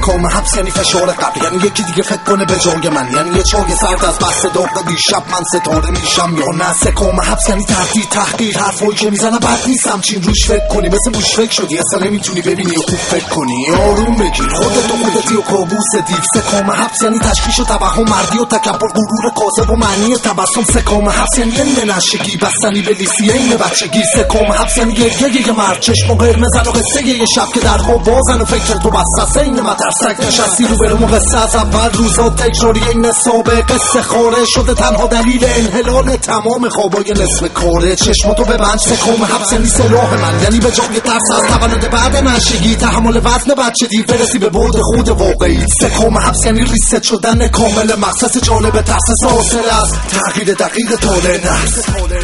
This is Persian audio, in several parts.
سکام حبس یعنی فشار قبل، یعنی یکی دیگه فکر کنه به جای من، یعنی یه چای سرد از بس داغ دیشب من ستاره میشم یا نه. سکام حبس یعنی تهدید تحقیر، حرفایی که میزنه بد نیست همچین روش فکر کنی، مثل موش فکر شدی اصلا نمیتونی ببینی و خوب فکر کنی. آروم بگیر خودت و خودتی و کابوس دیو. سکام حبس یعنی تشخیص و توهم، مردی و تکبر، غرور کاذب و معنی تبسم. سکام حبس یعنی نشگی، بستنی به لیسیه این بچگی. سکام حبس یعنی یه مرد چشم قرمزن و قصه یه شب که در خواب بازن و فکر تو بسته این مدرسک نشستی رو برم و قصه از اول روزا تکراری این سابقه سخاره شده تنها دلیل انحلال تمام خوابای نصف کاره. چشماتو ببند. سکام حبس یعنی سلاح من، یعنی به جای ترس از تولد بعد نشگی، تحمل وزن بچه دیر برسی به بعد خود واقعی. سکام حبس یعنی ریست شدن کامل مقصد جالب تحسس حاصل از تغییر دقیق طول نفس.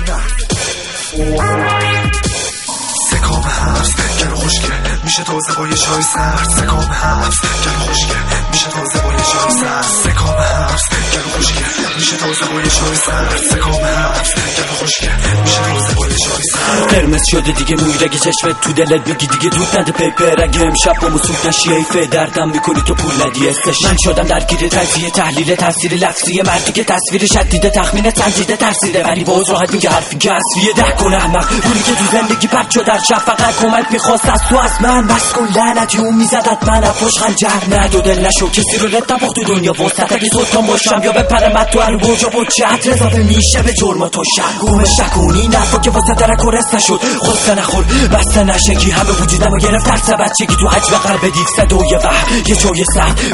سکام حبس گلو خشکه میشه تازه با یه چای سرد. سکام حبس گلو خشکه میشه تازه با یه چای سرد. سکام حبس گلو خشکه میشه تازه با یه چای سرد. سکام حبس گلو خشکه میشه تازه با یه چای سرد. قرمز شده دیگه موی رگه چشمت تو دلت بگی دیگه دود نده پیپر، اگه امشب با مسود نشی ایفه دردم میکنی تو پول ندی استش. من شدم درگیر تجزیه تحلیل تاثیر لفظی مردی که تصویر شدیده تخمین سنجیده ترسیده، ولی باز راحت میگه حرفی که اصلیه. ده کن احمق روی که تو زندگی پرد شد در شب فقط کمک میخواست از تو از من، بس کن لعنتی اون میزدت من افاش خنجر ندو دل نشو کسی رو لط نباخت تو دنیا وسط اگه سلطان باشم یا بپرمت تو هر برجا بچت رضافه میشه به جرم تو شک گومه شکونی نفا که واسه درک و رست نشد خسته نخور بسته نشگی همه وجودم و گرفت ترس بچگی تو حجم قلب دیگ صدای وحم یه جای سخت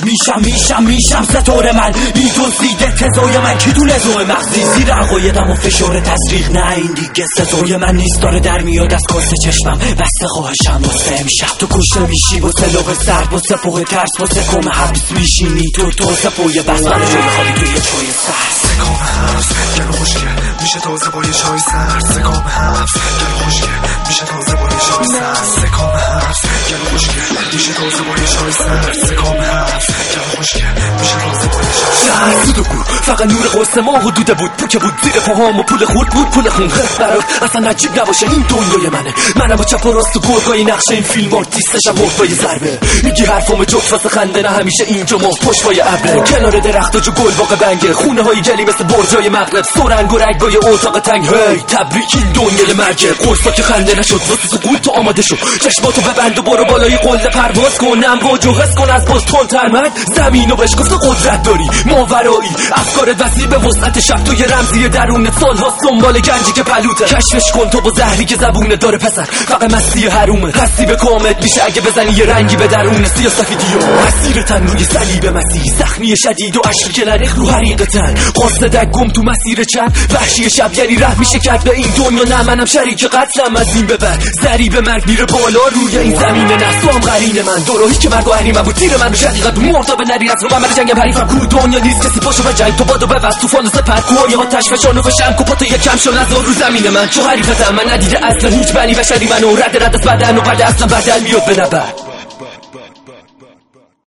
بیشک میشم ستاره من میدوزیده تزای من کی دونه زوه مغزی زیر عقایدم و فشار تسریق نه این دیگه سزای من نیست داره در میاد از کاسه چشمم بسته خواهشم واسه امشب تو کشته میشی واسه لغه سرد واسه فوق ترس واسه کم حبس میشینی تو سپوی بس من جای خالی توی چای سرد سکام حبس گلو خشکه میشه تازه با یه چای سرد سکام حبس گلو خشکه میشه تازه با یه چای سرد سکام حبس گلو خشکه میشه تازه با یه چای سرد سکام حبس گلو خشکه میشه تازه با یه چای سرد سود و گور فقط نور قصه ما حدوده بود پوکه بود زیر پاهام و پول خورد بود پول خون برات اصلا عجیب نباشه این دنیای منم با چپ و راست و گرگای نقشه این فیلم آرتیستشم محتوای ضربه میگی حرفامو جوک واسه خنده نه همیشه اینجا ما پشت پای ابره کنار درخت و جو گل واقع بنگه خونه های گلی مثل برجای مغرب سرنگ و رگای اتاق تنگ هی تبریک این دنیای مرگه قرصا که خنده نشد واسه سقوط تو آماده شو چشماتو ببند و برو بالای قله پرواز کن نمواج و حس کن از باز تندتر من زمینو بشکفت قدرت داری ماورایی افکارت وسیع به وسعت شب تو یه رمزی درونت سال‌ها دنبال گنجی که پلوته کشفش کن تو با زهری که زبونه داره پسر فقط مستی حرومه قصدی به کامت میشه اگه بزنی یه رنگی به درون سیاه سفیدی و مسیر تن روی صلیب مسیح زخمی شدید و عشقی که نریخ رو حریقتن قاصدک گم تو مسیر چند وحشی شب یعنی ره میشه کرد به این دنیا نه منم شریک قتلم از این ببر ضریب مرگ میره بالا روی این زمین نه تو هم قرین من دوراهی که مرگ و حریم بود تیر من رو شقیقت مرتاب نری از رو من جنگ حریفم کو دنیا نیست کسی پاشو به جنگ تو بادو ببست طوفان سپر کوهای آتش فشانو بشم کوپاتو یکم شو نذار رو زمین من چه حریفتم من ندیده اصلا هیچ بنی بشری منو رد از بدن و بعد اصلا بدل میاد به نبرد